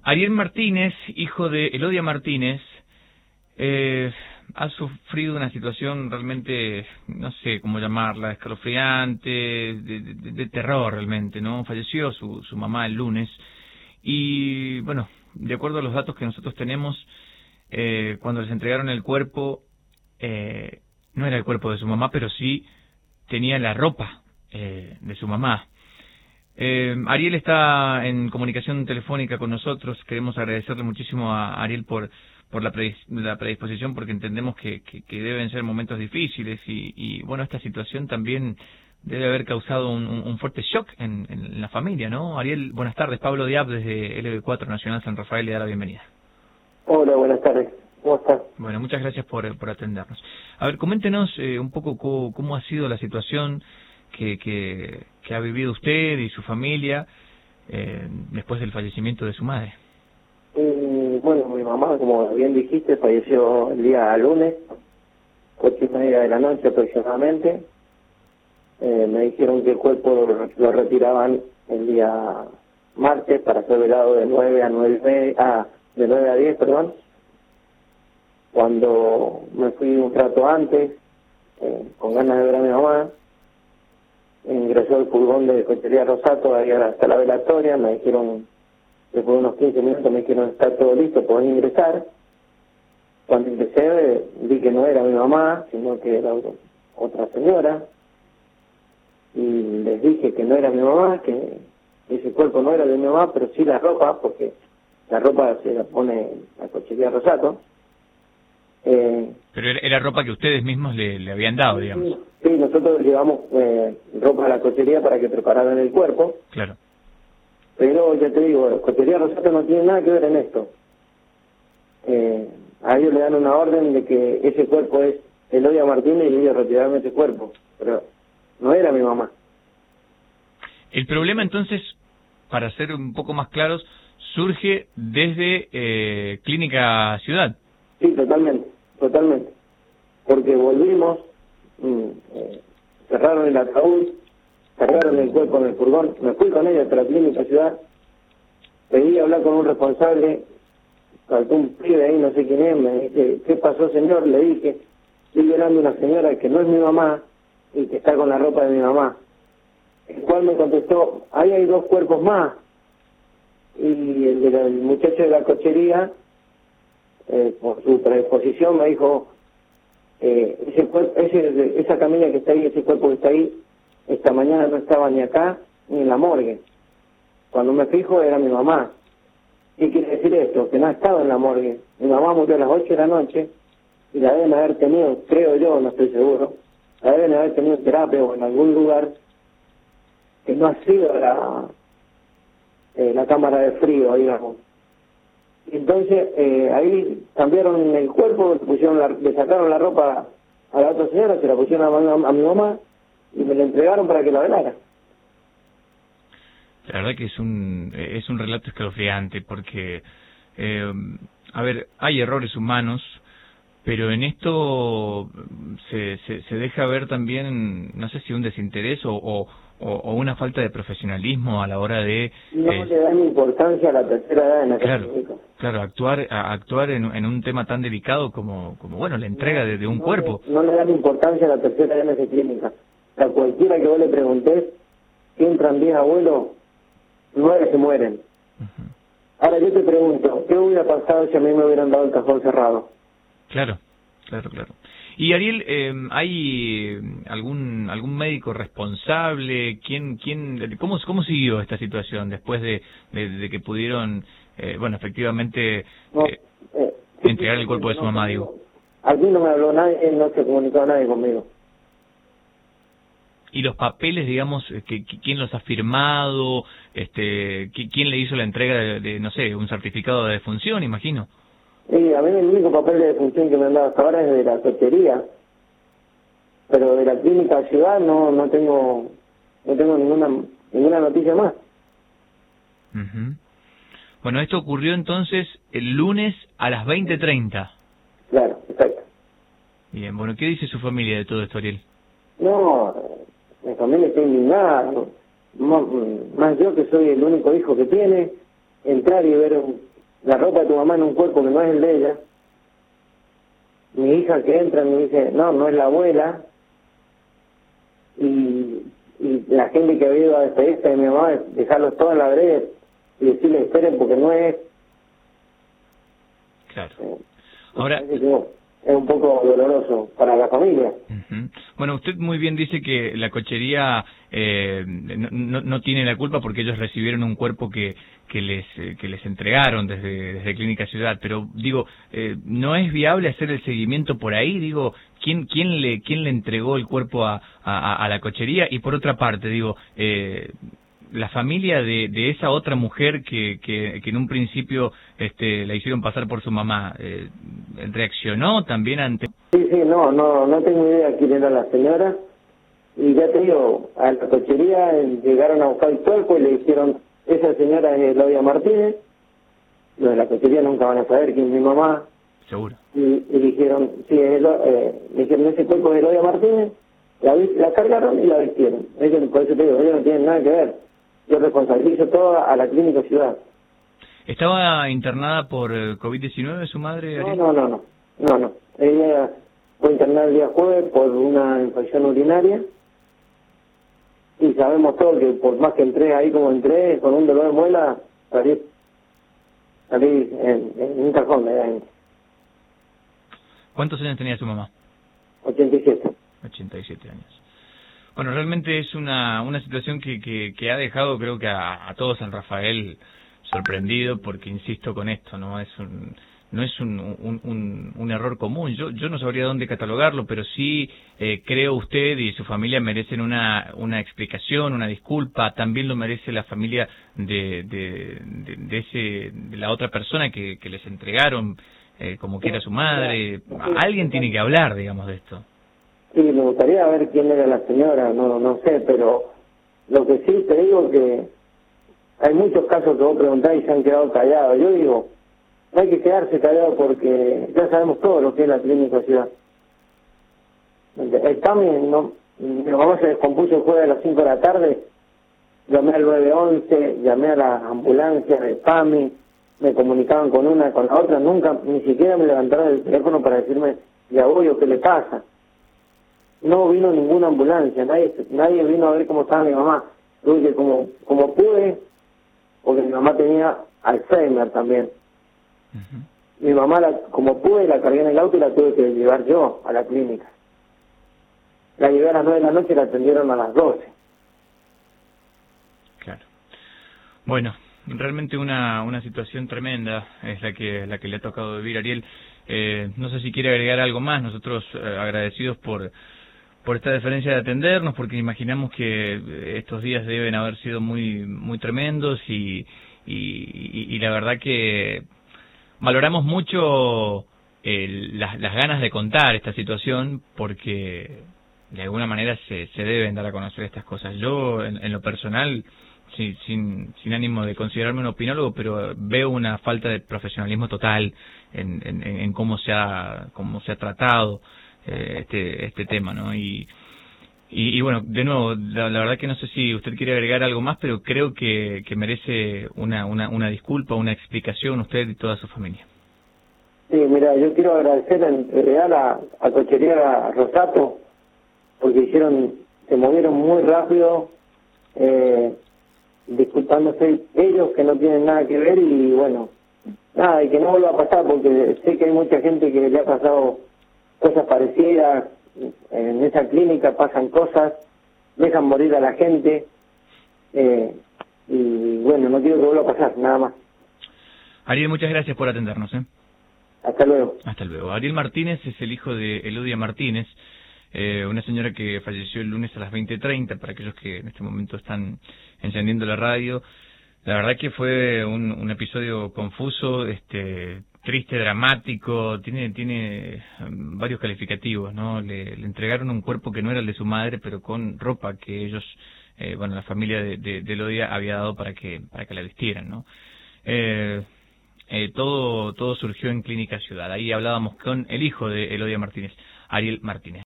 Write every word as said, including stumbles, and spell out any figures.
Ariel Martínez, hijo de Elodia Martínez, eh, ha sufrido una situación realmente, no sé cómo llamarla, escalofriante, de, de, de terror realmente, ¿no? Falleció su, su mamá el lunes y, bueno, de acuerdo a los datos que nosotros tenemos, eh, cuando les entregaron el cuerpo, eh, no era el cuerpo de su mamá, pero sí tenía la ropa eh, de su mamá. Eh, Ariel está en comunicación telefónica con nosotros. Queremos agradecerle muchísimo a Ariel por por la, predis la predisposición, porque entendemos que, que, que deben ser momentos difíciles y, y, bueno, esta situación también debe haber causado un, un, un fuerte shock en, en la familia, ¿no? Ariel, buenas tardes. Pablo Diab desde L B cuatro Nacional San Rafael le da la bienvenida. Hola, buenas tardes. ¿Cómo estás? Bueno, muchas gracias por, por atendernos. A ver, coméntenos eh, un poco cómo, cómo ha sido la situación que, que, que ha vivido usted y su familia eh, después del fallecimiento de su madre. Eh, bueno, mi mamá, como bien dijiste, falleció el día lunes, ocho y media de la noche aproximadamente. Eh, me dijeron que el cuerpo lo, lo retiraban el día martes para ser velado de nueve a nueve y media, ah, de nueve a diez, perdón. Cuando me fui un rato antes, eh, con ganas de ver a mi mamá, ingresó el furgón de Cochería Rosato ahí hasta la velatoria. Me dijeron, después de unos quince minutos me dijeron, está todo listo, podés ingresar. Cuando ingresé vi que no era mi mamá, sino que era otra señora, y les dije que no era mi mamá, que ese cuerpo no era de mi mamá, pero sí la ropa, porque la ropa se la pone la Cochería Rosato. Eh, Pero era, era ropa que ustedes mismos le, le habían dado, digamos. Sí, sí, nosotros llevamos eh, ropa a la cochería para que prepararan el cuerpo. Claro. Pero ya te digo, la Cochería Rosato no tiene nada que ver en esto. Eh, a ellos le dan una orden de que ese cuerpo es Elodia Martínez y ellos retiraron ese cuerpo. Pero no era mi mamá. El problema entonces, para ser un poco más claros, surge desde eh, Clínica Ciudad. Sí, totalmente, totalmente. Porque volvimos, mmm, eh, cerraron el ataúd, cerraron el cuerpo en el furgón, me fui con ella hasta la Clínica Ciudad, pedí hablar con un responsable, algún pibe ahí, no sé quién es, me dice, ¿qué pasó, señor? Le dije, estoy llorando una señora que no es mi mamá y que está con la ropa de mi mamá. El cual me contestó, ahí hay dos cuerpos más. Y el, de la, el muchacho de la cochería, eh, por su predisposición, me dijo, eh, ese, ese esa camilla que está ahí, ese cuerpo que está ahí, esta mañana no estaba ni acá ni en la morgue. Cuando me fijo era mi mamá. ¿Qué quiere decir esto? Que no ha estado en la morgue. Mi mamá murió a las ocho de la noche y la deben haber tenido, creo yo, no estoy seguro, la deben haber tenido en terapia o en algún lugar que no ha sido la, eh, la cámara de frío, digamos. Entonces, eh, ahí cambiaron el cuerpo, le, pusieron la, le sacaron la ropa a la otra señora, se la pusieron a, a, a mi mamá y me la entregaron para que la velara. La verdad que es un es un relato escalofriante porque, eh, a ver, hay errores humanos, pero en esto se, se, se deja ver también, no sé si un desinterés o, o, o una falta de profesionalismo a la hora de... No eh, le dan importancia a la tercera edad en la claro, clínica. Claro, actuar a, actuar en, en un tema tan delicado como, como bueno, la entrega de, de un no cuerpo. Le, no le dan importancia a la tercera edad en esa clínica. A cualquiera que vos le preguntés, si entran diez abuelos, nueve se mueren. Uh-huh. Ahora yo te pregunto, ¿qué hubiera pasado si a mí me hubieran dado el cajón cerrado? Claro, claro, claro. Y Ariel, eh, ¿hay algún algún médico responsable? ¿Quién, quién, cómo, cómo siguió esta situación después de, de, de que pudieron, eh, bueno, efectivamente No, eh, eh, entregar el cuerpo de su no, mamá, digo? Aquí no me habló nadie, no se comunicó nadie conmigo. Y los papeles, digamos, que, que quién los ha firmado, este, quién le hizo la entrega de, de, no sé, un certificado de defunción, imagino. Sí, a mí el único papel de defunción que me han dado hasta ahora es de la cochería, pero de la Clínica Ciudad no no tengo no tengo ninguna ninguna noticia más. Uh-huh. Bueno, esto ocurrió entonces el lunes a las veinte treinta. Claro, exacto. Bien, bueno, ¿qué dice su familia de todo esto, Ariel? No, mi familia está indignada, más, más yo que soy el único hijo que tiene, entrar y ver un, la ropa de tu mamá en un cuerpo que no es el de ella. Mi hija que entra me dice, no, no es la abuela. Y, y la gente que había ido a despedirse de mi mamá, dejarlos todos en la vereda y decirle esperen porque no es. Claro. Eh, Ahora, es un poco doloroso para la familia. Uh-huh. Bueno, usted muy bien dice que la cochería eh, no, no, no tiene la culpa porque ellos recibieron un cuerpo que que les eh, que les entregaron desde desde Clínica Ciudad, pero digo, eh, ¿no es viable hacer el seguimiento por ahí? Digo, ¿quién quién le quién le entregó el cuerpo a, a, a la cochería? Y por otra parte, digo, eh, la familia de, de esa otra mujer que, que, que en un principio este, la hicieron pasar por su mamá, eh, ¿reaccionó también ante...? Sí, sí, no, no, no tengo idea quién era la señora. Y ya te digo, a la cochería llegaron a buscar el cuerpo y le dijeron, esa señora es Elodia Martínez. Los de la cochería nunca van a saber quién es mi mamá. Seguro. Y, y dijeron, sí, es Elo, eh, dijeron, ese cuerpo es Elodia Martínez. La, la cargaron y la vistieron. Ellos, por eso te digo, ellos no tienen nada que ver. Yo responsabilizo todo a la Clínica Ciudad. ¿Estaba internada por COVID diecinueve su madre, Ariel? No, no, no, no, no, no. Ella fue internada el día jueves por una infección urinaria y sabemos todos que por más que entré ahí como entré, con un dolor de muela, salí, salí en, en un cajón de ahí. ¿Cuántos años tenía su mamá? ochenta y siete. ochenta y siete años. Bueno, realmente es una una situación que, que, que ha dejado, creo que a, a todos San Rafael sorprendido, porque insisto con esto, no es un no es un, un, un, un error común. Yo yo no sabría dónde catalogarlo, pero sí eh, creo usted y su familia merecen una una explicación, una disculpa. También lo merece la familia de de, de, de ese de la otra persona que, que les entregaron, eh, como quiera su madre. Alguien tiene que hablar, digamos, de esto. Sí, me gustaría ver quién era la señora, no no sé, pero lo que sí te digo que hay muchos casos que vos preguntás y se han quedado callados. Yo digo, no hay que quedarse callado porque ya sabemos todo lo que es la Clínica Ciudad. El P A M I, no, mi mamá se descompuso el jueves a las cinco de la tarde, llamé al nueve once, llamé a las ambulancias del P A M I, me comunicaban con una, con la otra, nunca, ni siquiera me levantaron el teléfono para decirme, ya voy o qué le pasa. No vino ninguna ambulancia, nadie nadie vino a ver cómo estaba mi mamá. Tuve que como, como pude, porque mi mamá tenía Alzheimer también. Uh-huh. Mi mamá, la, como pude, la cargué en el auto y la tuve que llevar yo a la clínica. La llevé a las nueve de la noche y la atendieron a las doce. Claro. Bueno, realmente una una situación tremenda es la que la que le ha tocado vivir, Ariel. Eh, no sé si quiere agregar algo más. Nosotros eh, agradecidos por por esta deferencia de atendernos, porque imaginamos que estos días deben haber sido muy muy tremendos y y, y la verdad que valoramos mucho el, las, las ganas de contar esta situación, porque de alguna manera se, se deben dar a conocer estas cosas. Yo, en, en lo personal, sí, sin, sin ánimo de considerarme un opinólogo, pero veo una falta de profesionalismo total en, en, en cómo se ha cómo se ha tratado eh, este este tema, ¿no? Y, y, y bueno, de nuevo, la, la verdad que no sé si usted quiere agregar algo más, pero creo que, que merece una, una, una disculpa, una explicación, usted y toda su familia. Sí, mira, yo quiero agradecer en realidad a, a Cochería Rosato, porque hicieron, se movieron muy rápido, eh, disculpándose ellos que no tienen nada que ver y bueno, nada, y que no vuelva a pasar, porque sé que hay mucha gente que le ha pasado cosas parecidas, en esa clínica pasan cosas, dejan morir a la gente, eh, y bueno, no quiero que vuelva a pasar, nada más. Ariel, muchas gracias por atendernos, ¿eh? Hasta luego. Hasta luego. Ariel Martínez es el hijo de Elodia Martínez, eh, una señora que falleció el lunes a las veinte treinta, para aquellos que en este momento están encendiendo la radio. La verdad que fue un, un episodio confuso, este triste, dramático, tiene tiene varios calificativos, ¿no? Le, le entregaron un cuerpo que no era el de su madre, pero con ropa que ellos, eh, bueno, la familia de, de, de Elodia había dado para que para que la vistieran, ¿no? Eh, eh, todo todo surgió en Clínica Ciudad. Ahí hablábamos con el hijo de Elodia Martínez, Ariel Martínez.